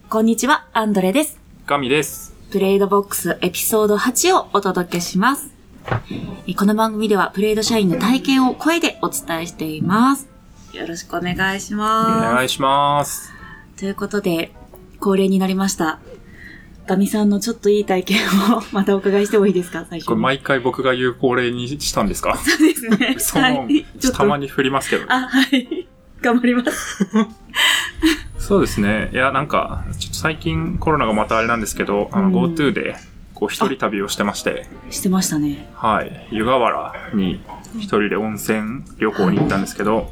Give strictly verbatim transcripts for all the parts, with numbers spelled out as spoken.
こんにちは、アンドレです。 ガミです。 プレイドボックスエピソードはちをお届けします。この番組ではプレイド社員の体験を声でお伝えしています。よろしくお願いします。 お願いします。 ということで、恒例になりました。ガミさんのちょっといい体験をまたお伺いしてもいいですか、最初に。 これ毎回僕が言う恒例にしたんですか？ そうですね。 その、はい、たまに振りますけど、ね。 あ、はい。頑張ります。 そうですね。いや、なんか、ちょっと最近コロナがまたあれなんですけど、あの、GoTo で、こう、一人旅をしてまして。 してましたね。 はい。湯河原に一人で温泉旅行に行ったんですけど、はい、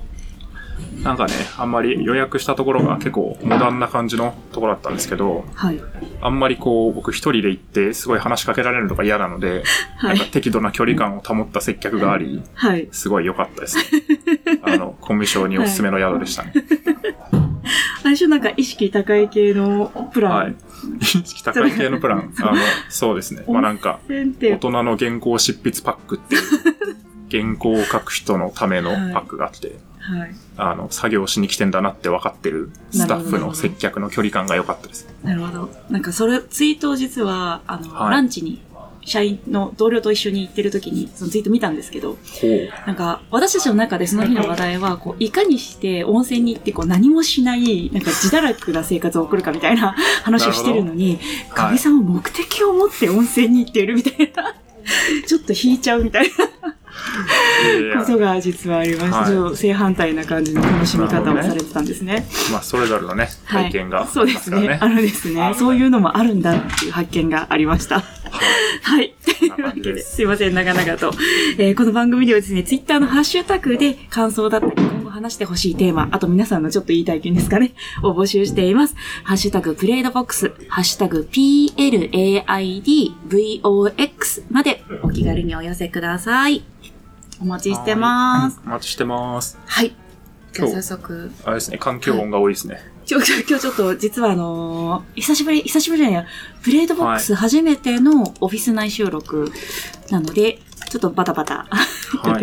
なんかね、あんまり予約したところが結構モダンな感じのところだったんですけど、はい、あんまりこう、僕一人で行ってすごい話しかけられるのが嫌なので、はい、なんか適度な距離感を保った接客があり、はい、すごい良かったですね。あの、コミュ障におすすめの宿でしたね。はい最初なんか意識高い系のプラン。はい。 意識高い系のプラン。あの、そうですね。まあなんか、大人の原稿執筆パックっていう、原稿を書く人のためのパックがあって、はい。あの、作業しに来てんだなって分かってるスタッフの接客の距離感が良かったです。 なるほど。なんかそれ、ツイートを実は、あの、はい、ランチに、社員の同僚と一緒に行ってる時にそのツイート見たんですけど、なんか私たちの中でその日の話題はこういかにして温泉に行ってこう何もしないなんか自堕落な生活を送るかみたいな話をしてるのに、ガミさんは目的を持って温泉に行っているみたいな、ちょっと引いちゃうみたいなことが実はありました。はい、正反対な感じの楽しみ方をされてたんですね。ねまあそれぞれのね体験が、 はい、そうですね。あるんですね。そういうのもあるんだっていう発見がありました。はい。というわけで、すいません、長々と。えー、この番組ではですね、ツイッターのハッシュタグで感想だったり、今後話してほしいテーマ、あと皆さんのちょっといい体験ですかね、を募集しています。ハッシュタグプレイドボックス、ハッシュタグ ピーエルエーアイディーブイオーエックス までお気軽にお寄せください。お待ちしてます。 お待ちしてます。 はい。じゃあ早速。 あれですね、環境音が多いですね。はい今日、今日ちょっと、実はあのー、久しぶり、久しぶりじゃないや、プレイドボックス初めてのオフィス内収録なので、ちょっとバタバタ。 はい、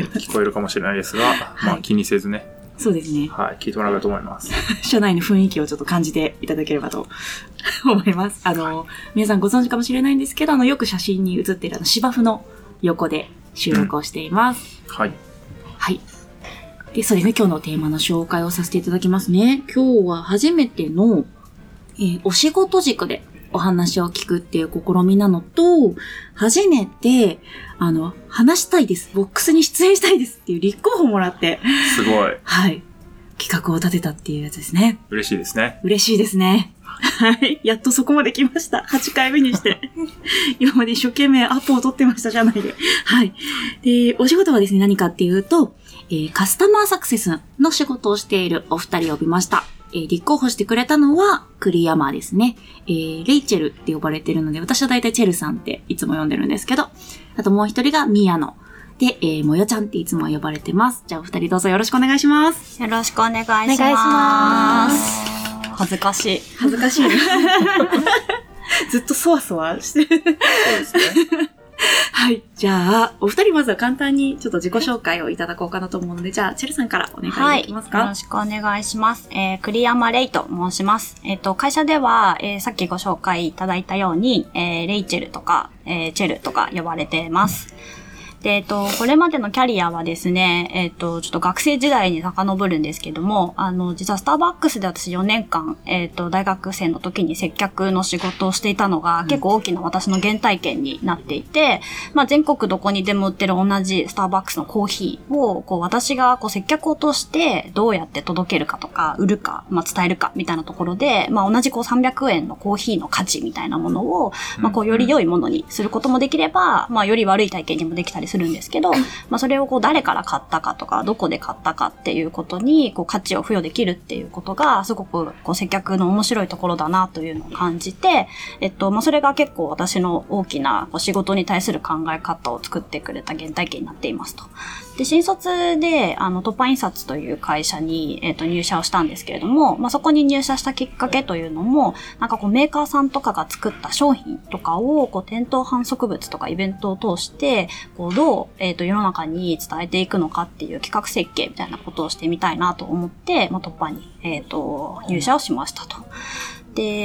聞こえるかもしれないですが、はい、まあ気にせずね。 そうですね。 はい、聞いてもらえばと思います。 社内の雰囲気をちょっと感じていただければと思います。あのー、皆さんご存知かもしれないんですけど、あの、よく写真に写っているあの芝生の横で収録をしています。 うん、はい。 はい。で、そうですね、今日のテーマの紹介をさせていただきますね。今日は初めての、えー、お仕事軸でお話を聞くっていう試みなのと、初めて、あの、話したいです。ボックスに出演したいですっていう立候補もらって。 すごい。 はい。企画を立てたっていうやつですね。 嬉しいですね。 嬉しいですね。はい。やっとそこまで来ました。はちかいめにして。今まで一生懸命アポを取ってましたじゃないで。はい。で、お仕事はですね、何かっていうと、えー、カスタマーサクセスの仕事をしているお二人を呼びました。えー、立候補してくれたのは、栗山ですね。えー、レイチェルって呼ばれてるので、私は大体チェルさんっていつも呼んでるんですけど、あともう一人が宮野。で、えー、もよちゃんっていつも呼ばれてます。じゃあお二人どうぞよろしくお願いします。 よろしくお願いします。お願いします。恥ずかしい。 恥ずかしい。ずっとそわそわしてる。 そうですね。 はい。じゃあ、お二人まずは簡単にちょっと自己紹介をいただこうかなと思うので、じゃあ、チェルさんからお願いできますか？ はい。よろしくお願いします。えー、栗山レイと申します。えっと、会社では、えー、さっきご紹介いただいたように、えー、レイチェルとか、えー、チェルとか呼ばれてます。で、えっと、これまでのキャリアはですね、えっと、ちょっと学生時代に遡るんですけども、あの、実はスターバックスで私よねんかん、えっと、大学生の時に接客の仕事をしていたのが、結構大きな私の原体験になっていて、まあ、全国どこにでも売ってる同じスターバックスのコーヒーを、こう、私がこう、接客を通してどうやって届けるかとか、売るか、まあ、伝えるかみたいなところで、まあ、同じこう、さんびゃくえんのコーヒーの価値みたいなものを、まあ、こう、より良いものにすることもできれば、まあ、より悪い体験にもできたりするんですけど、まあそれをこう誰から買ったかとか、どこで買ったかっていうことにこう価値を付与できるっていうことが、すごくこう接客の面白いところだなというのを感じて、えっと、まあそれが結構私の大きなこう仕事に対する考え方を作ってくれた原体験になっていますと。で、新卒で、あの、突破印刷という会社に、えっと、入社をしたんですけれども、まあ、そこに入社したきっかけというのも、なんかこう、メーカーさんとかが作った商品とかを、こう、店頭販促物とかイベントを通して、こう、どう、えっと、世の中に伝えていくのかっていう企画設計みたいなことをしてみたいなと思って、まあ、突破に、えっと、入社をしましたと。で、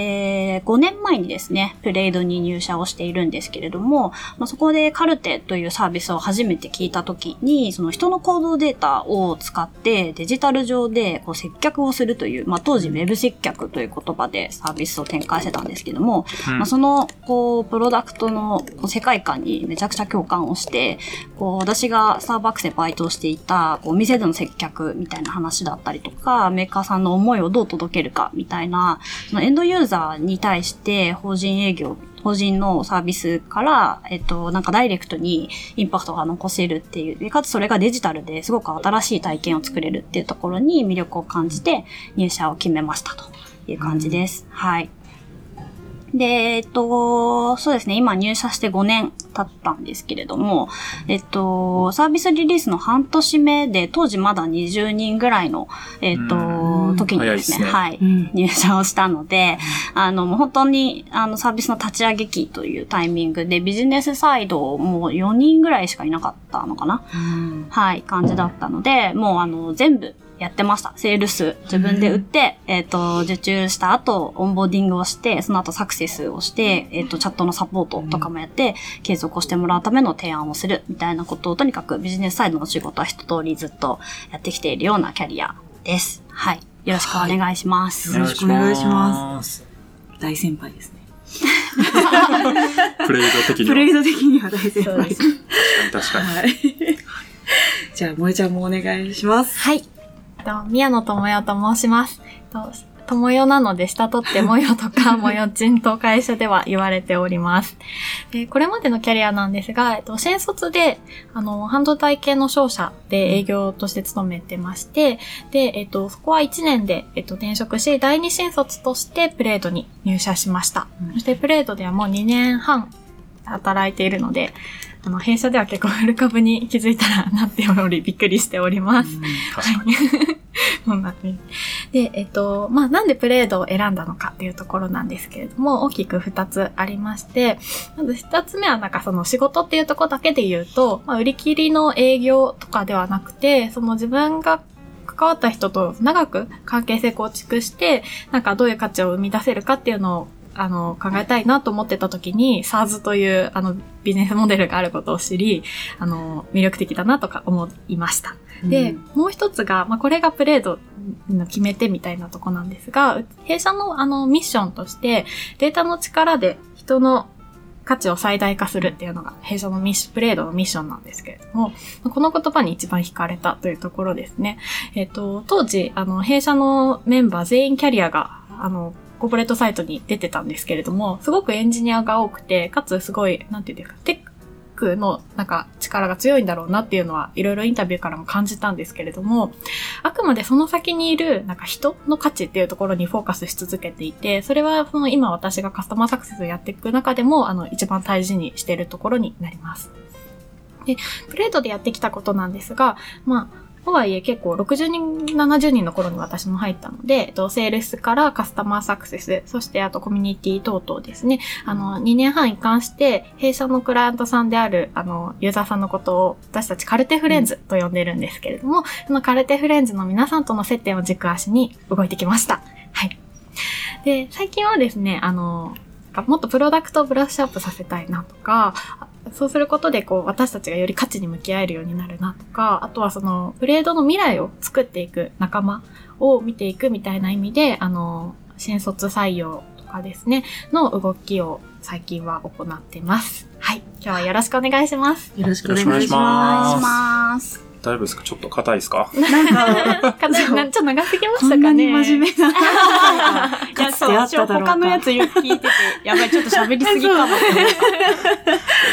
えー、ごねんまえにですね、プレイドに入社をしているんですけれども、まあ、そこでカルテというサービスを初めて聞いたときに、その人の行動データを使ってデジタル上でこう接客をするという、まあ、当時ウェブ接客という言葉でサービスを展開してたんですけども、うん、まあ、そのこうプロダクトの世界観にめちゃくちゃ共感をして、こう私がスターバックスでバイトをしていたこう店での接客みたいな話だったりとか、メーカーさんの思いをどう届けるかみたいな、そのエンドユーザーに対して法人営業、法人のサービスから、えっと、なんかダイレクトにインパクトが残せるっていう、でかつそれがデジタルですごく新しい体験を作れるっていうところに魅力を感じて入社を決めましたという感じです。うん、はい。で、えっと、そうですね、今入社してごねん経ったんですけれども、えっと、サービスリリースの半年目で、当時まだにじゅうにんぐらいの、えっと、時にですね、すねはい、うん、入社をしたので、あの、もう本当に、あの、サービスの立ち上げ期というタイミングで、ビジネスサイドもうよにんぐらいしかいなかったのかな、うん、はい、感じだったので、もうあの、全部、やってました。セールス自分で売って、うん、えっと、受注した後、オンボーディングをして、その後サクセスをして、えっと、チャットのサポートとかもやって、うん、継続をしてもらうための提案をする、みたいなことを、とにかくビジネスサイドの仕事は一通りずっとやってきているようなキャリアです。はい。よろしくお願いします。 はい、よろしくお願いします。大先輩ですね。 プレイド的には。 プレイド的には大先輩です。 確かに確かに。 はい。じゃあ、萌ちゃんもお願いします。 はい。宮野智代と申します。智代なので下取ってもよとかもよちんと会社では言われております。でこれまでのキャリアなんですが、えっと、新卒で、あの、半導体系の商社で営業として勤めてまして、で、えっと、そこはいちねんで、えっと、転職し、第二新卒としてプレードに入社しました。うん、そしてプレードではもうにねんはん働いているので、あの、弊社では結構フル株に気づいたらなっており、びっくりしております。うん、 確かに。 そうなんです。で、えっと、まあ、なんでプレードを選んだのかっていうところなんですけれども、大きく二つありまして、まず一つ目はなんかその仕事っていうところだけで言うと、まあ、売り切りの営業とかではなくて、その自分が関わった人と長く関係性構築して、なんかどういう価値を生み出せるかっていうのをあの、考えたいなと思ってた時に、サーズ という、あの、ビジネスモデルがあることを知り、あの、魅力的だなとか思いました。で、うん、もう一つが、まあ、これがプレードの決め手みたいなとこなんですが、弊社のあの、ミッションとして、データの力で人の価値を最大化するっていうのが、弊社のミッション、プレードのミッションなんですけれども、この言葉に一番惹かれたというところですね。えっと、当時、あの、弊社のメンバー全員キャリアが、あの、コーポレートサイトに出てたんですけれども、すごくエンジニアが多くて、かつすごい、なんていうんですか、テックのなんか力が強いんだろうなっていうのは、いろいろインタビューからも感じたんですけれども、あくまでその先にいる、なんか人の価値っていうところにフォーカスし続けていて、それはその今私がカスタマーサクセスをやっていく中でも、あの、一番大事にしているところになります。で、プレートでやってきたことなんですが、まあ、とはいえ結構ろくじゅうにん、ななじゅうにんの頃に私も入ったので、えっと、セールスからカスタマーサクセス、そしてあとコミュニティ等々ですね。あの、にねんはん一貫して、弊社のクライアントさんである、あの、ユーザーさんのことを私たちカルテフレンズと呼んでるんですけれども、うん、そのカルテフレンズの皆さんとの接点を軸足に動いてきました。はい。で、最近はですね、あの、もっとプロダクトをブラッシュアップさせたいなとか、そうすることでこう私たちがより価値に向き合えるようになるなとか、あとはそのプレードの未来を作っていく仲間を見ていくみたいな意味で、あの、新卒採用とかですね、の動きを最近は行っています。はい。今日はよろしくお願いします。 よろしくお願いします。 お願いします。 大丈夫ですか？ちょっと硬いですか？ なんか、硬い、ちょっと長すぎましたかね。 こんなに真面目な。いや、そう、私は他のやつ聞いてて、やばい、ちょっと喋りすぎかもって思った。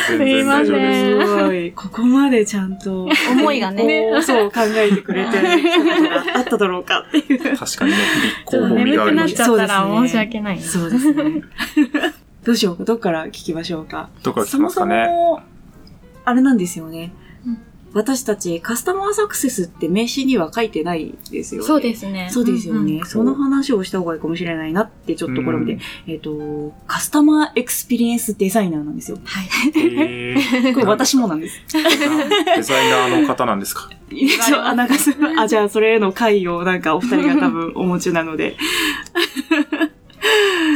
すいません。すごい。ここまでちゃんと。 思いがね。 そう考えてくれてることがあっただろうかっていう。 確かにね、立候補味があります。眠くなっちゃったら申し訳ない。 そうですね。どうしようか、どっから聞きましょうか。 どっから聞きますかね。 そもそも、あれなんですよね。私たちカスタマーサクセスって名刺には書いてないですよね。 そうですね。 そうですよね。うんうん、その話をした方がいいかもしれないなってちょっとこれ見て、うん、えっと、カスタマーエクスペリエンスデザイナーなんですよ。 はい。 えー、 これ私もなんです。 デザイナーの方なんですか？ そう、あ、なんか、あ、じゃあそれへの回をなんかお二人が多分お持ちなので。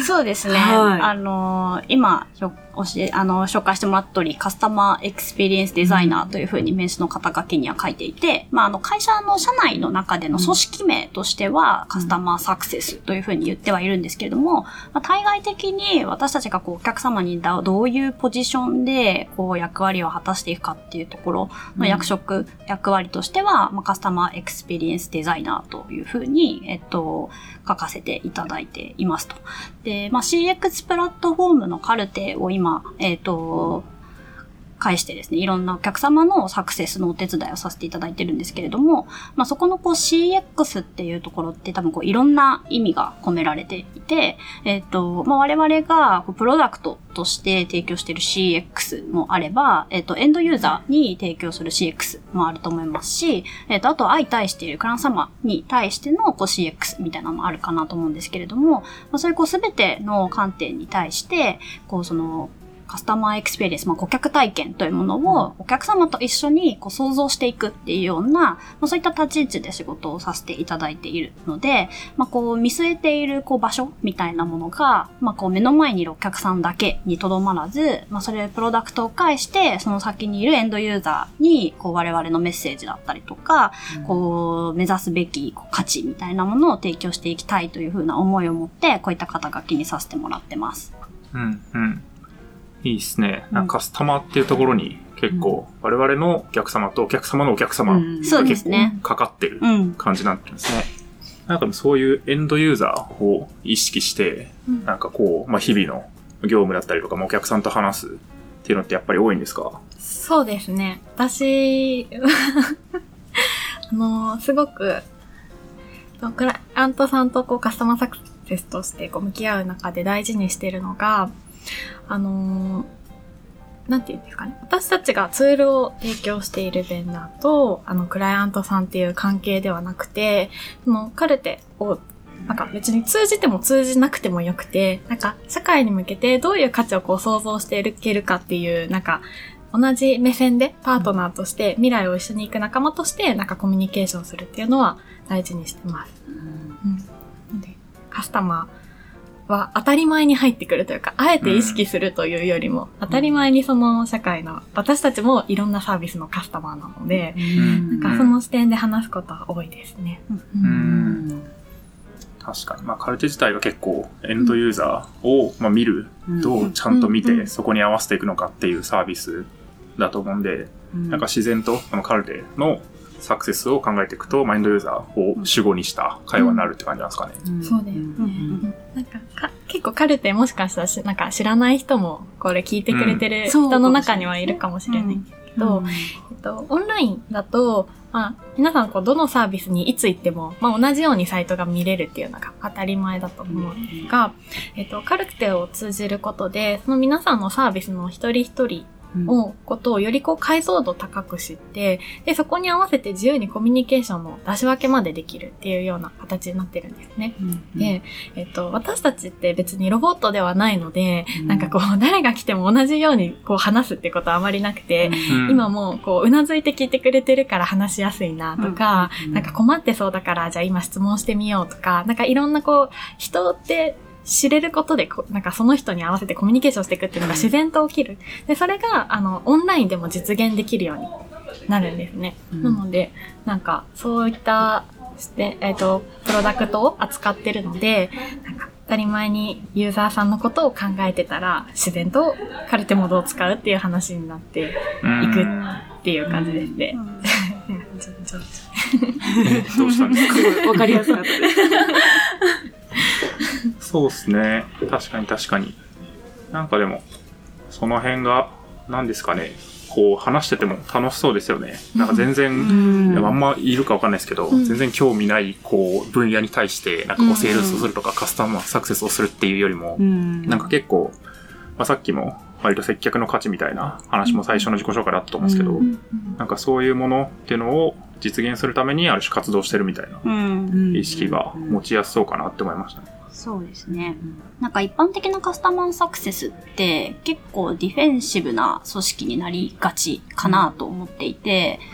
そうですね。はい、あのー、今、教え、あの、紹介してもらった通り、カスタマーエクスペリエンスデザイナーというふうに名刺の肩書きには書いていて、まあ、あの、会社の社内の中での組織名としては、カスタマーサクセスというふうに言ってはいるんですけれども、まあ、対外的に私たちがこう、お客様にどういうポジションで、こう、役割を果たしていくかっていうところの役職、うん、役割としては、まあ、カスタマーエクスペリエンスデザイナーというふうに、えっと、書かせていただいていますと。で、まあ、シーエックス プラットフォームのカルテを今、えっと、介してですね、いろんなお客様のサクセスのお手伝いをさせていただいてるんですけれども、まあ、そこのこう シーエックス っていうところって多分こういろんな意味が込められていて、えっと、まあ、我々がプロダクトとして提供している シーエックス もあれば、えっと、エンドユーザーに提供する シーエックス もあると思いますし、えっと、あと相対しているクライアント様に対してのこう シーエックス みたいなのもあるかなと思うんですけれども、まあ、そういうこうすべての観点に対して、こうその、カスタマーエクスペリエンス、まあ、顧客体験というものをお客様と一緒にこう想像していくっていうような、まあ、そういった立ち位置で仕事をさせていただいているので、まあ、こう見据えているこう場所みたいなものが、まあ、こう目の前にいるお客さんだけにとどまらず、まあ、それプロダクトを介してその先にいるエンドユーザーにこう我々のメッセージだったりとか、うん、こう目指すべきこう価値みたいなものを提供していきたいというふうな思いを持ってこういった肩書きにさせてもらってます。 うんうん。いいですね。なんかカスタマーっていうところに結構我々のお客様とお客様のお客様が結構かかってる感じなんですね。なんかそういうエンドユーザーを意識して、なんかこう、まあ、日々の業務だったりとか、お客さんと話すっていうのってやっぱり多いんですか？ そうですね。私、あの、すごく、クライアントさんとこうカスタマーサクセスとしてこう向き合う中で大事にしてるのが、あのー、なんていうんですかね。私たちがツールを提供しているベンダーと、あの、クライアントさんっていう関係ではなくて、そのカルテを、なんか別に通じても通じなくてもよくて、なんか社会に向けてどういう価値をこう想像していけるかっていう、なんか、同じ目線でパートナーとして未来を一緒に行く仲間としてなんかコミュニケーションするっていうのは大事にしてます。うん。で、カスタマー、は当たり前に入ってくるというか、あえて意識するというよりも、当たり前にその社会の、私たちもいろんなサービスのカスタマーなので、なんかその視点で話すことは多いですね。うんうん確かに。まあカルテ自体が結構エンドユーザーを、まあ、見る、どうちゃんと見てそこに合わせていくのかっていうサービスだと思うんで、なんか自然とこのカルテのサクセスを考えていくと、マインドユーザーを主語にした会話になるって感じなんですかね。 うんうん、そうですね。うん、なんかか結構カルテもしかしたらしなんか知らない人もこれ聞いてくれてる人の中にはいるかもしれないけど、うんうんえっと、オンラインだと、まあ、皆さんこうどのサービスにいつ行っても、まあ、同じようにサイトが見れるっていうのが当たり前だと思うんですが、えっと、カルテを通じることで、その皆さんのサービスの一人一人を、ことをよりこう解像度高く知って、で、そこに合わせて自由にコミュニケーションの出し分けまでできるっていうような形になってるんですね。うんうん、で、えっと、私たちって別にロボットではないので、うん、なんかこう、誰が来ても同じようにこう話すってことはあまりなくて、うん、今もこう、うなずいて聞いてくれてるから話しやすいなとか、うんうん、なんか困ってそうだからじゃあ今質問してみようとか、なんかいろんなこう、人って、知れることで、なんかその人に合わせてコミュニケーションしていくっていうのが自然と起きる。で、それが、あの、オンラインでも実現できるようになるんですね。うん、なので、なんか、そういった、してえっと、プロダクトを扱ってるので、なんか、当たり前にユーザーさんのことを考えてたら、自然とカルテモードを使うっていう話になっていくっていう感じですね。 どうしたんですか？ わかりやすかったです。 そうですね。確かに確かに。なんかでも、その辺が、何ですかね。こう、話してても楽しそうですよね。なんか全然、うん、あんまいるかわかんないですけど、うん、全然興味ない、こう、分野に対して、なんかこう、セールスをするとか、カスタマーサクセスをするっていうよりも、うん、なんか結構、まあ、さっきも、割と接客の価値みたいな話も最初の自己紹介だったと思うんですけど、うん、なんかそういうものっていうのを実現するためにある種活動してるみたいな意識が持ちやすそうかなって思いましたね。 そうですね。なんか一般的なカスタマーサクセスって結構ディフェンシブな組織になりがちかなと思っていて、うん、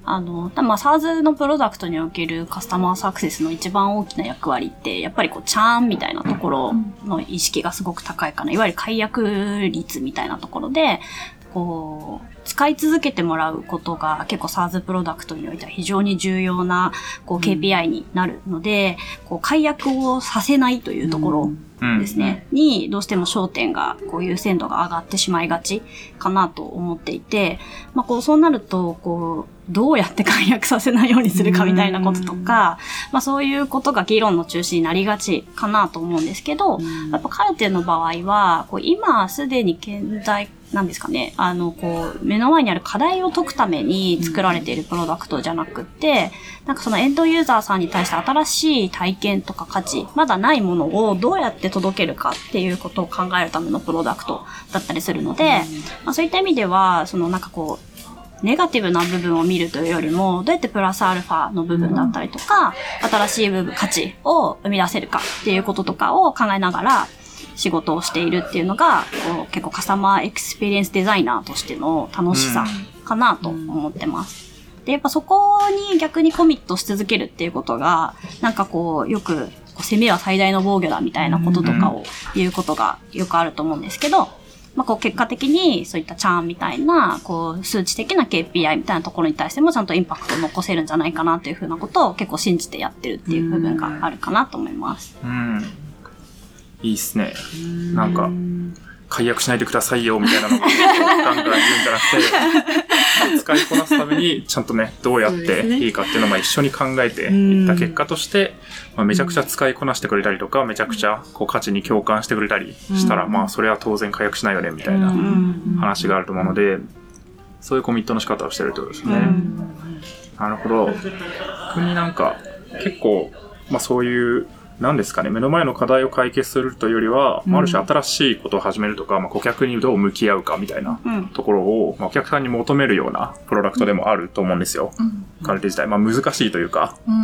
あの、まあ、SaaS のプロダクトにおけるカスタマーサクセスの一番大きな役割って、やっぱりこう、チャーンみたいなところの意識がすごく高いかな。いわゆる解約率みたいなところで、こう、使い続けてもらうことが結構 SaaS プロダクトにおいては非常に重要なこう ケーピーアイ になるので、うん、こう解約をさせないというところですね、うん、にどうしても焦点がこう優先度が上がってしまいがちかなと思っていて、まあこうそうなるとこうどうやって解約させないようにするかみたいなこととか、まあそういうことが議論の中心になりがちかなと思うんですけど、やっぱカルテの場合はこう今すでに健在なんですかね。あの、こう、目の前にある課題を解くために作られているプロダクトじゃなくって、なんかそのエンドユーザーさんに対して新しい体験とか価値、まだないものをどうやって届けるかっていうことを考えるためのプロダクトだったりするので、まあそういった意味では、そのなんかこう、ネガティブな部分を見るというよりも、どうやってプラスアルファの部分だったりとか、新しい部分、価値を生み出せるかっていうこととかを考えながら、仕事をしているっていうのがこう結構カスタマーエクスペリエンスデザイナーとしての楽しさかなと思ってます。で、やっぱそこに逆にコミットし続けるっていうことがなんかこうよく攻めは最大の防御だみたいなこととかを言うことがよくあると思うんですけど、まあこう結果的にそういったチャーンみたいなこう数値的な ケーピーアイ みたいなところに対してもちゃんとインパクトを残せるんじゃないかなというふうなことを結構信じてやってるっていう部分があるかなと思います。 うん。いいっすね。なんか、解約しないでくださいよ、みたいなのが、ガンガン言うんじゃなくて、使いこなすために、ちゃんとね、どうやっていいかっていうのをまあ一緒に考えていった結果として、まあ、めちゃくちゃ使いこなしてくれたりとか、めちゃくちゃこう価値に共感してくれたりしたら、まあ、それは当然解約しないよね、みたいな話があると思うので、そういうコミットの仕方をしてるってことですね。なるほど。逆になんか、結構、まあそういう、なんですかね、目の前の課題を解決するというよりは、うん、ある種新しいことを始めるとか、まあ、顧客にどう向き合うかみたいなところを、まあ、お客さんに求めるようなプロダクトでもあると思うんですよ。うん、カルテ自体。まあ難しいというか、うん、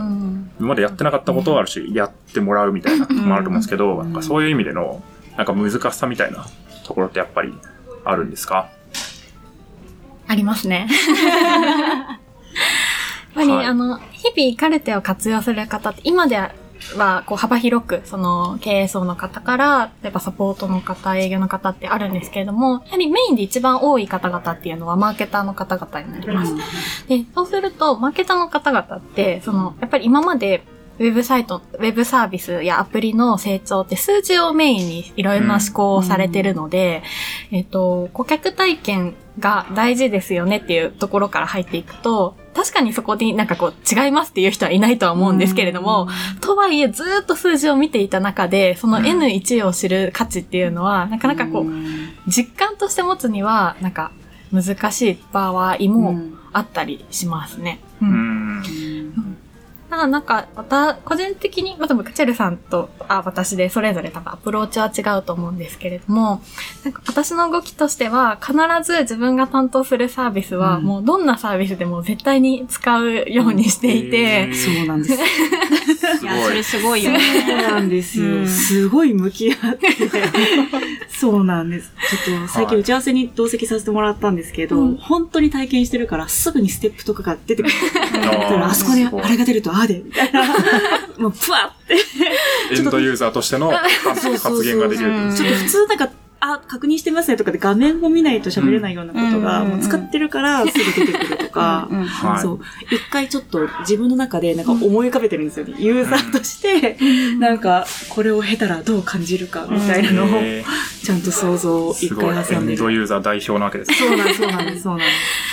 今までやってなかったことをある種やってもらうみたいなのもあると思うんですけど、うん、なんかそういう意味でのなんか難しさみたいなところってやっぱりあるんですか？ ありますね。やっぱり、はい、あの、日々カルテを活用する方って今ではは、こう、幅広く、その、経営層の方から、例えばサポートの方、営業の方ってあるんですけれども、やはりメインで一番多い方々っていうのは、マーケターの方々になります。うん、で、そうすると、マーケターの方々って、その、やっぱり今まで、ウェブサイト、ウェブサービスやアプリの成長って数字をメインにいろいろな思考をされてるので、うん、えっと、顧客体験が大事ですよねっていうところから入っていくと、確かにそこでなんかこう違いますっていう人はいないとは思うんですけれども、とはいえずーっと数字を見ていた中で、その エヌワン を知る価値っていうのは、なかなかこう、実感として持つには、なんか難しい場合もあったりしますね。うんうんだからなんか、また、個人的に、まあ、多分、チェルさんと、あ、私で、それぞれ多分アプローチは違うと思うんですけれども、なんか私の動きとしては、必ず自分が担当するサービスは、うん、もうどんなサービスでも絶対に使うようにしていて、 うん、そうなんです。 いや、それすごいよね。 そうなんですよ。うん、すごい向き合って。そうなんです。ちょっと、最近打ち合わせに同席させてもらったんですけど、うん、本当に体験してるから、すぐにステップとかが出てくる。あそこにあれが出ると、あでみたいな。もう、ぷわって。 エンドユーザーとしての発言ができる。 ちょっと普通なんか、あ、確認してますねとかで画面を見ないと喋れないようなことが、もう使ってるからすぐ出てくるとか、そう。一回ちょっと自分の中でなんか思い浮かべてるんですよね。ユーザーとして、なんか、これを経たらどう感じるかみたいなのを、ちゃんと想像を一回挟んでる。 すごい、エンドユーザー代表なわけです。 そうなんです、そうなんです、そうなんです。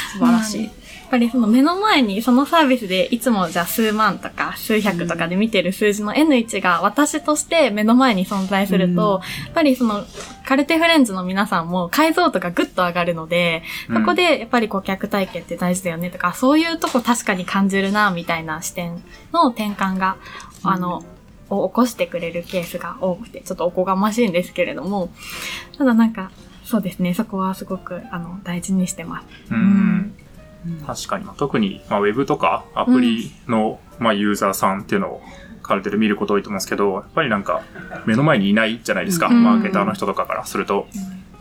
素晴らしい。 やっぱりその目の前にそのサービスでいつもじゃあ数万とか数百とかで見てる数字の エヌワン が私として目の前に存在すると、やっぱりそのカルテフレンズの皆さんも解像度がぐっと上がるので、そこでやっぱり顧客体験って大事だよねとか、そういうとこ確かに感じるなみたいな視点の転換が、あの、を起こしてくれるケースが多くて、ちょっとおこがましいんですけれども、ただなんか、そうですね、そこはすごくあの大事にしてます。 うんうん確かに。特に、まあ、ウェブとかアプリの、うん、まあ、ユーザーさんっていうのをカルテで見ること多いと思うんですけど、やっぱりなんか、目の前にいないじゃないですか。うん、マーケターの人とかからすると。っ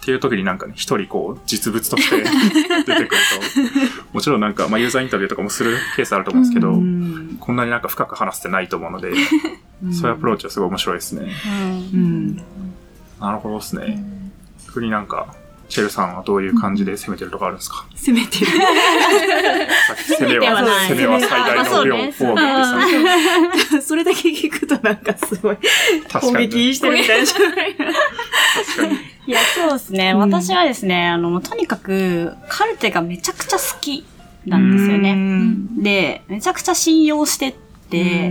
っていう時になんかね、一人こう、実物として出てくると、もちろんなんか、まあ、ユーザーインタビューとかもするケースあると思うんですけど、うん、こんなになんか深く話してないと思うので、うん、そういうアプローチはすごい面白いですね。うん、なるほどですね。逆になんか、チェルさんはどういう感じで攻めてるとかあるんですか？ 攻めてる。 攻めは、攻めは最大の量をフォームってそれだけ聞くとなんかすごい攻撃してるみたいなじゃない確かに。 いや、そうですね。うん、私はですね、あの、とにかく、カルテがめちゃくちゃ好きなんですよね。で、めちゃくちゃ信用してって、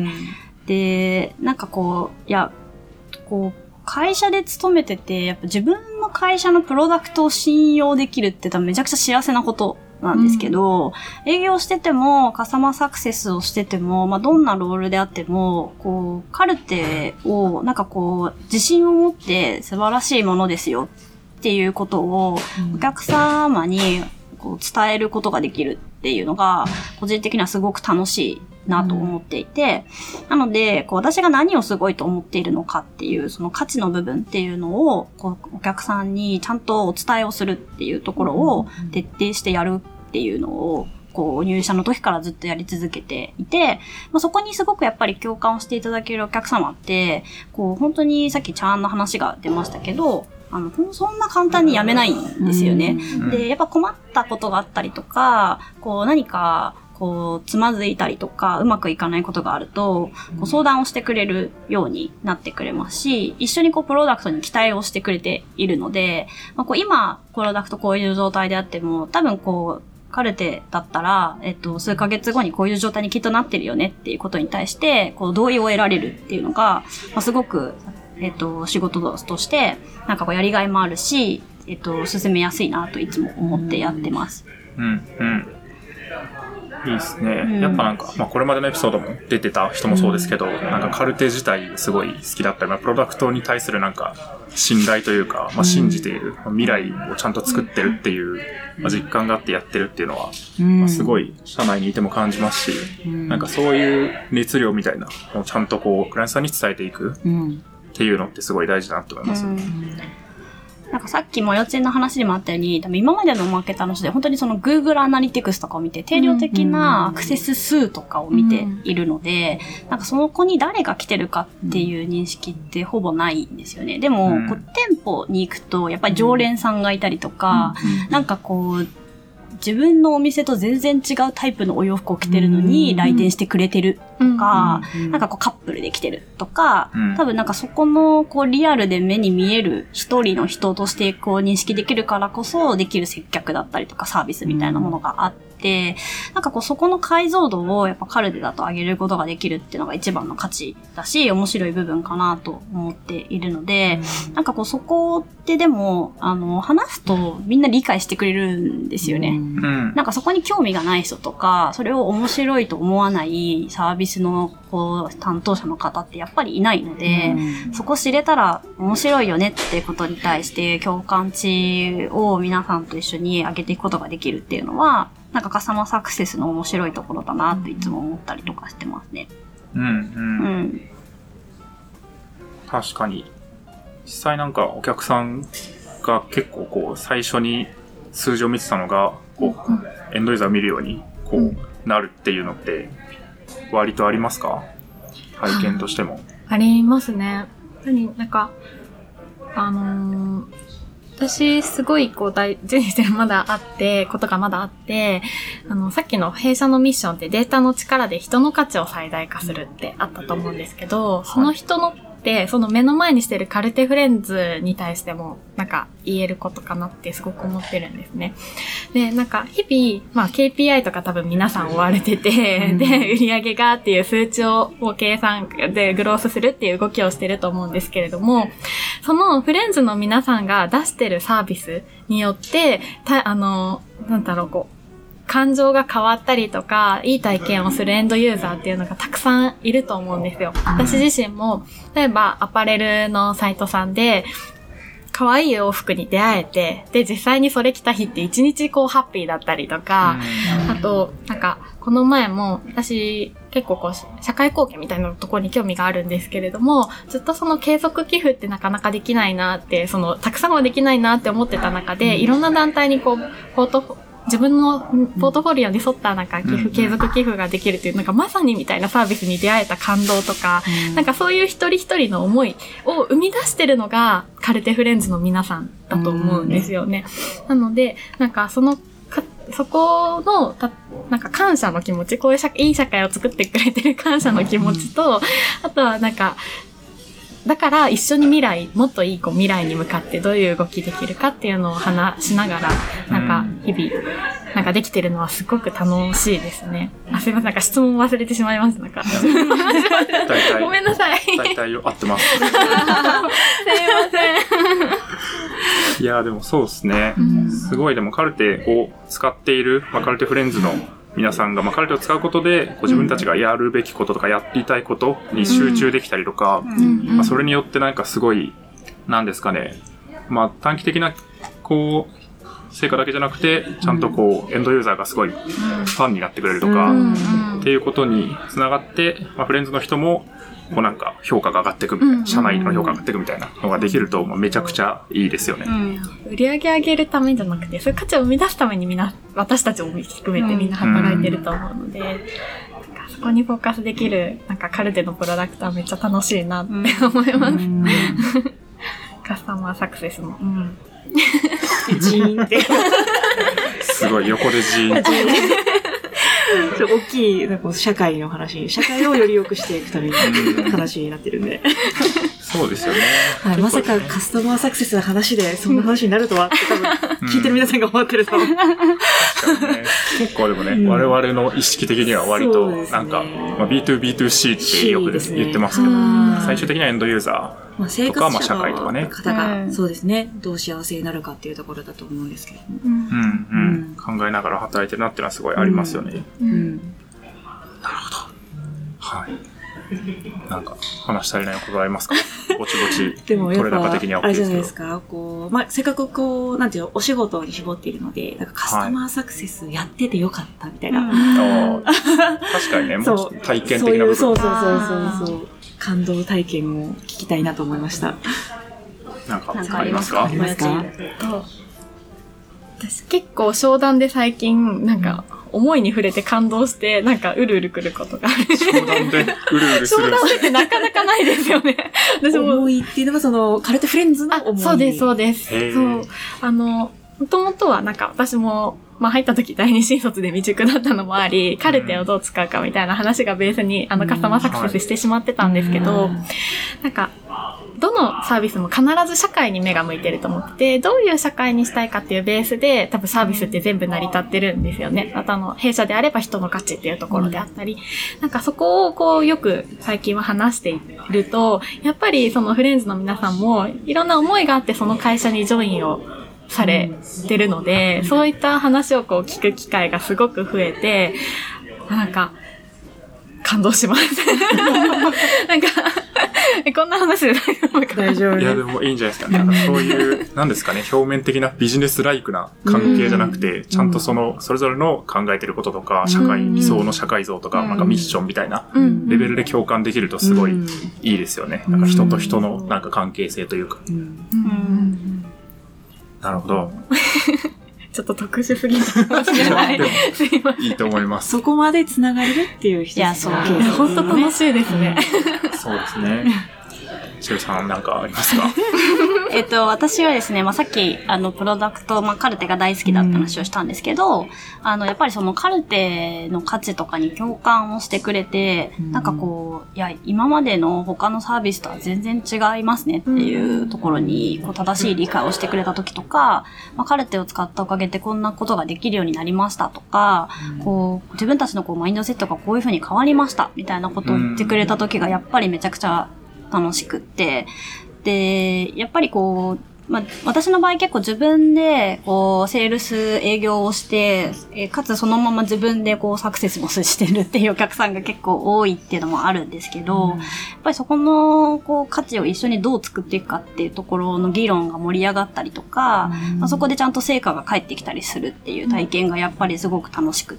で、なんかこう、いや、こう、会社で勤めてて、やっぱ自分の会社のプロダクトを信用できるって多分めちゃくちゃ幸せなことなんですけど、うん、営業してても、カスタマーサクセスをしてても、まあ、どんなロールであっても、こう、カルテを、なんかこう、自信を持って素晴らしいものですよっていうことを、お客様にこう伝えることができるっていうのが、個人的にはすごく楽しいなと思っていて、うん、なので、こう私が何をすごいと思っているのかっていう、その価値の部分っていうのを、こうお客さんにちゃんとお伝えをするっていうところを徹底してやるっていうのを、こう入社の時からずっとやり続けていて、まあ、そこにすごくやっぱり共感をしていただけるお客様って、こう本当にさっきチャーンの話が出ましたけど、あの、そんな簡単に辞めないんですよね。で、やっぱ困ったことがあったりとか、こう何か、こう、つまずいたりとか、うまくいかないことがあると、こう相談をしてくれるようになってくれますし、一緒にこう、プロダクトに期待をしてくれているので、まあ、こう今、プロダクトこういう状態であっても、多分こう、カルテだったら、えっと、数ヶ月後にこういう状態にきっとなってるよねっていうことに対して、こう、同意を得られるっていうのが、まあ、すごく、えっと、仕事として、なんかこう、やりがいもあるし、えっと、進めやすいなといつも思ってやってます。 うん、うん。いいですね、うん。やっぱなんか、まあこれまでのエピソードも出てた人もそうですけど、うん、なんかカルテ自体すごい好きだったり、まあ、プロダクトに対するなんか信頼というか、まあ信じている、うん、未来をちゃんと作ってるっていう、まあ、実感があってやってるっていうのは、うん、まあ、すごい社内にいても感じますし、うん、なんかそういう熱量みたいなのをちゃんとこう、クライアントさんに伝えていくっていうのってすごい大事だなと思います。うんなんかさっきも幼稚園の話にもあったように、多分今までのマーケターの人で本当にその Google アナリティクスとかを見て定量的なアクセス数とかを見ているので、なんかその子に誰が来てるかっていう認識ってほぼないんですよね。でも、こう店舗に行くとやっぱり常連さんがいたりとか、なんかこう、自分のお店と全然違うタイプのお洋服を着てるのに来店してくれてるとか、なんかこうカップルで来てるとか、多分なんかそこのこうリアルで目に見える一人の人としてこう認識できるからこそできる接客だったりとかサービスみたいなものがあって、なんかこうそこの解像度をやっぱカルテだと上げることができるっていうのが一番の価値だし、面白い部分かなと思っているので、なんかこうそこってでも、あの、話すとみんな理解してくれるんですよね。うん、なんかそこに興味がない人とか、それを面白いと思わないサービスのこう担当者の方ってやっぱりいないので、うん、そこ知れたら面白いよねっていうことに対して共感値を皆さんと一緒に上げていくことができるっていうのは、なんかカスタマーサクセスの面白いところだなっていつも思ったりとかしてますね。 うんうん。うん、確かに。実際なんかお客さんが結構こう最初に数字を見てたのがこう、うん、エンドユーザーを見るようにこうなるっていうのって割とありますか？拝見としても。 ありますね。なんかあのー、私すごいこう大事にしてるまだあってことがまだあって、あのさっきの弊社のミッションってデータの力で人の価値を最大化するってあったと思うんですけど、その人ので、その目の前にしてるカルテフレンズに対しても、なんか言えることかなってすごく思ってるんですね。で、なんか日々、まあ ケーピーアイ とか多分皆さん追われてて、うん、で、売上がっていう数値を計算でグロースするっていう動きをしてると思うんですけれども、そのフレンズの皆さんが出してるサービスによって、た、あの、なんだろう、こう、感情が変わったりとか、いい体験をするエンドユーザーっていうのがたくさんいると思うんですよ。私自身も、例えばアパレルのサイトさんで、 可愛い洋服に出会えて、で、実際にそれ着た日って一日こうハッピーだったりとか、あと、なんか、この前も私結構こう社会貢献みたいなところに興味があるんですけれども、ずっとその継続寄付ってなかなかできないなって、そのたくさんはできないなって思ってた中で、いろんな団体にこう、ポート、自分のポートフォリオに沿ったなんか寄付、継続寄付ができるという、なんかまさにみたいなサービスに出会えた感動とか、なんかそういう一人一人の思いを生み出してるのがカルテフレンズの皆さんだと思うんですよね。なので、なんかその、そこの、た、なんか感謝の気持ち、こういう社いい社会を作ってくれてる感謝の気持ちと、あとはなんか、だから一緒に未来、もっといいこう未来に向かってどういう動きできるかっていうのを話しながら、なんか日々、なんかできてるのはすごく楽しいですね。あ、すいません、なんか質問忘れてしまいました。なんか。ごめんなさい。 大体合ってます。 すいません。いや、でもそうですね。すごい、でもカルテを使っている、まあ、カルテフレンズの皆さんが、まあ、カルテを使うことで、こう自分たちがやるべきこととかやりたいことに集中できたりとか、まあ、それによってなんかすごい、なんですかね、まあ、短期的な、こう、成果だけじゃなくて、ちゃんとこう、エンドユーザーがすごいファンになってくれるとか、っていうことにつながって、まあ、フレンズの人も、こうなんか評価が上がっていくみたいな、社内の評価が上がっていくみたいなのができると、めちゃくちゃいいですよね。 うん、売り上げ上げるためじゃなくて、そういう価値を生み出すためにみんな、私たちも含めてみんな働いてると思うので、うんうん、なんかそこにフォーカスできる、なんかカルテのプロダクトはめっちゃ楽しいなって思います。うん、カスタマーサクセスも。うん、 ジーンって。 すごい、横でジーンって。 大きい、なんか社会の話、社会をより良くしていくために話になってるんで。 そうですよね。 はい、まさかカスタマーサクセスの話でそんな話になるとはって多分聞いてる皆さんが思ってると思う。確かにね。結構でもね、うん、我々の意識的には割となんか、ね、まあ、ビーツービーツーシー ってよく言ってますけど、ね、最終的にはエンドユーザーとか、まあ、社会とかね。 方が、そうですね、どう幸せになるかっていうところだと思うんですけども。 うんうんうん、考えながら働いてるなっていうのはすごいありますよね。うんうん、なるほど。はい。なんか話し足りないことありますか？ぼちぼち。 でもやっぱ、的にはあれじゃないですか。こう、まあ、せっかくこう、なんていうの、お仕事に絞っているので、なんかカスタマーサクセスやっててよかったみたいな。 はい、確かにね、もう体験的な部分。 そうそうそうそうそう。感動体験を聞きたいなと思いました。 なんか、なんかありますか？ ありますか？ 私結構商談で最近、なんか、思いに触れて感動して、なんか、うるうるくることがある。 商談でうるうるする。 商談ってなかなかないですよね。 私も。思いっていうのは、その、カルテフレンズの思い。 そうです、そうです。そう。あの、もともとはなんか、私も、まあ入った時第二新卒で未熟だったのもあり、カルテをどう使うかみたいな話がベースに、あの、カスタマーサクセスしてしまってたんですけど、なんか、どのサービスも必ず社会に目が向いてると思ってて、どういう社会にしたいかっていうベースで、多分サービスって全部成り立ってるんですよね。あとあの、弊社であれば人の価値っていうところであったり、なんかそこをこうよく最近は話していると、やっぱりそのフレンズの皆さんもいろんな思いがあってその会社にジョインをされてるので、そういった話をこう聞く機会がすごく増えて、なんか、感動します。なんか、こんな話で大丈夫かな？ 大丈夫。 いや、でもいいんじゃないですかね。なんかそういう、なんですかね、表面的なビジネスライクな関係じゃなくて、ちゃんとその、それぞれの考えてることとか、社会、理想の社会像とか、なんかミッションみたいなレベルで共感できるとすごいいいですよね。なんか人と人のなんか関係性というか。なるほど。 ちょっっと特殊すぎるかもしれない。すいません。 いいと思います。 そこまで繋がれるっていう人。 いや、そう。本当楽しいですね。 そうですね。しゅうさんなんかありますか？ えっと、私はですね、まあ、さっき、あの、プロダクト、まあ、カルテが大好きだった話をしたんですけど、うん、あの、やっぱりそのカルテの価値とかに共感をしてくれて、うん、なんかこう、いや、今までの他のサービスとは全然違いますねっていうところに、こう、正しい理解をしてくれた時とか、まあ、カルテを使ったおかげでこんなことができるようになりましたとか、うん、こう、自分たちのこう、マインドセットがこういう風に変わりましたみたいなことを言ってくれた時が、やっぱりめちゃくちゃ楽しくって、で、やっぱりこう、 まあ、私の場合結構自分で、こう、セールス営業をして、えかつそのまま自分でこう、サクセスもしてるっていうお客さんが結構多いっていうのもあるんですけど、うん、やっぱりそこの、こう、価値を一緒にどう作っていくかっていうところの議論が盛り上がったりとか、うん、まあ、そこでちゃんと成果が返ってきたりするっていう体験がやっぱりすごく楽しくって、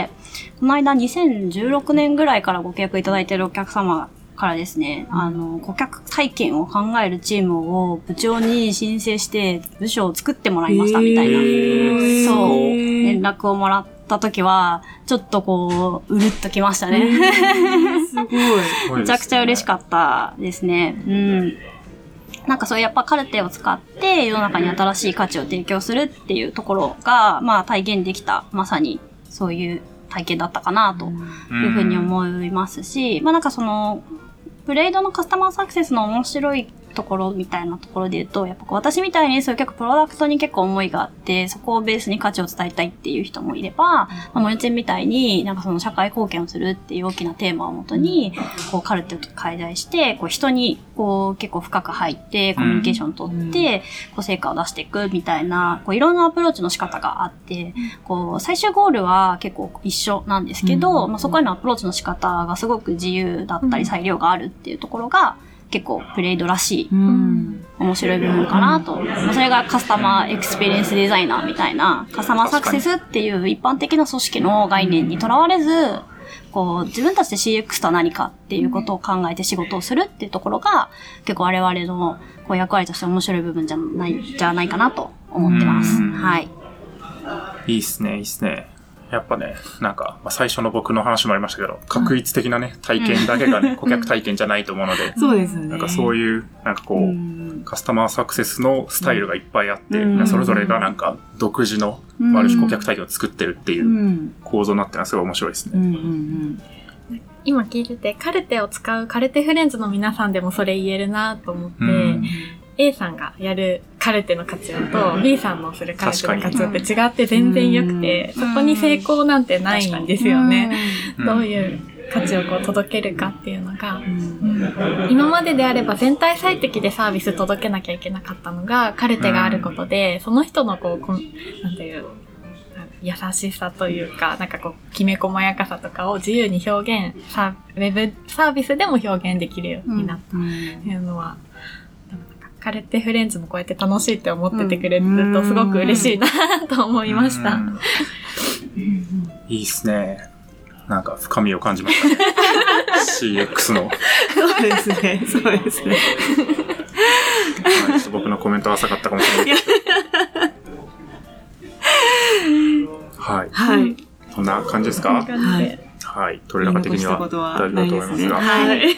この間にせんじゅうろくねんぐらいからご契約いただいているお客様からですね、あの、顧客体験を考えるチームを部長に申請して部署を作ってもらいましたみたいな、そう、連絡をもらった時は、ちょっとこう、うるっときましたね。 すごい。 めちゃくちゃ嬉しかったですね。うん。なんかそういうやっぱカルテを使って世の中に新しい価値を提供するっていうところが、まあ体現できた、まさにそういう体験だったかなというふうに思いますし、まあなんかその、プレイドのカスタマーサクセスの面白いところみたいなところで言うと、やっぱ私みたいにそういう結構プロダクトに結構思いがあって、そこをベースに価値を伝えたいっていう人もいれば、まあ、モネチェンみたいになんかその社会貢献をするっていう大きなテーマをもとに、こうカルテを開催して、こう人にこう結構深く入ってコミュニケーションを取って、こう成果を出していくみたいな、こういろんなアプローチの仕方があって、こう最終ゴールは結構一緒なんですけど、まあ、そこへのアプローチの仕方がすごく自由だったり裁量があるっていうところが、結構プレイドらしい、うん、面白い部分かなと。それがカスタマーエクスペリエンスデザイナーみたいな、カスタマーサクセスっていう一般的な組織の概念にとらわれず、こう自分たちで シーエックス とは何かっていうことを考えて仕事をするっていうところが、結構我々のこう役割として面白い部分じゃない、じゃないかなと思ってます。はい。 いいっすね、いいっすね。やっぱね、なんか、まあ、最初の僕の話もありましたけど、確一的なね、体験だけがね、顧客体験じゃないと思うので、 そうですね。 なんかそういう、なんかこう、うん、カスタマーサクセスのスタイルがいっぱいあって、うん、それぞれがなんか独自の、うん、ある種顧客体験を作ってるっていう構造になってるのはすごい面白いですね。うんうんうん、 今聞いてて、カルテを使うカルテフレンズの皆さんでもそれ言えるなと思って、うん、A さんがやるカルテの活用と B さんのするカルテの活用って違って全然良くて、そこに成功なんてないんですよね。どういう価値をこう届けるかっていうのが、うん、今までであれば全体最適でサービス届けなきゃいけなかったのが、カルテがあることで、その人のこう、こなんていう、優しさというか、なんかこう、きめ細やかさとかを自由に表現、サウェブサービスでも表現できるようになったっていうのは、カルテフレンズもこうやって楽しいって思っててくれるとすごく嬉しいなと思いました。 いいっすね。なんか深みを感じました。シーエックス の。 そうですね。そうですね。 ちょっと僕のコメントは浅かったかもしれない。はい。はい。こんな感じですか？はい。はい。取れ高的には大丈夫だと思いますが。はい。はい。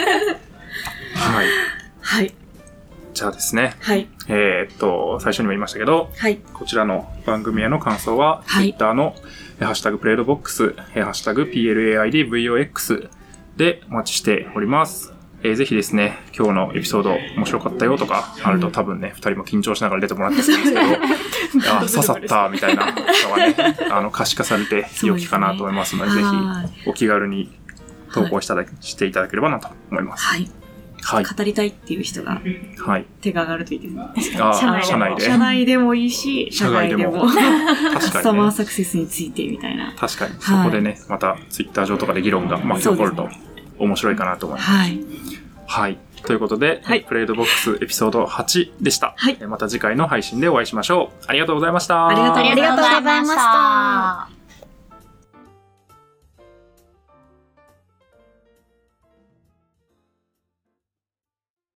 はい。 じゃあですね。はい。えー、っと、最初にも言いましたけど、はい。こちらの番組への感想は、はい、Twitter の、ハッシュタグプレイドボックス、ハッシュタグ ピーエルエーアイディーブイオーエックス でお待ちしております。えー、ぜひですね、今日のエピソード面白かったよとか、あると多分ね、二人も緊張しながら出てもらってるんですけど、あ、刺さったみたいなのがね、あの、可視化されて良きかなと思いますので、ぜひお気軽に投稿しただ、していただければなと思います。はい。 はい。語りたいっていう人が、はい。手が上がるといいですね。 あ社内社内で。 社内でもいいし、社外でも。確かに、ね。カスタマーサクセスについてみたいな。 確かに。そこでね、またツイッター上とかで議論が巻き起こると面白いかなと思います。はい。はい。ということで、はい、プレイドボックスエピソードはちでした。はい。また次回の配信でお会いしましょう。ありがとうございました。 ありがとうございました。